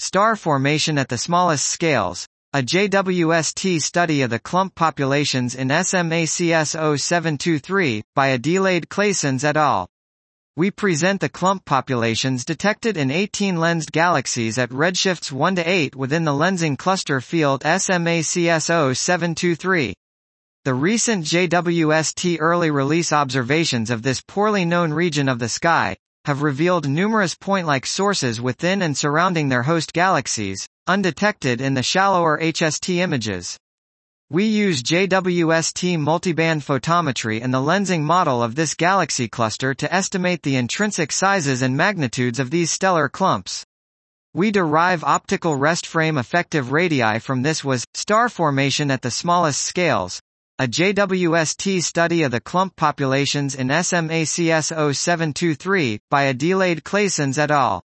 Star formation at the smallest scales, a JWST study of the clump populations in SMACS 0723, by Adelaide Claessens et al. We present the clump populations detected in 18-lensed galaxies at redshifts 1 to 8 within the lensing cluster field SMACS 0723. The recent JWST early release observations of this poorly known region of the sky have revealed numerous point-like sources within and surrounding their host galaxies, undetected in the shallower HST images. We use JWST multiband photometry and the lensing model of this galaxy cluster to estimate the intrinsic sizes and magnitudes of these stellar clumps. We derive optical rest frame effective radii from this was, star formation at the smallest scales, a JWST study of the clump populations in SMACS 0723, by Adelaide Claessens et al.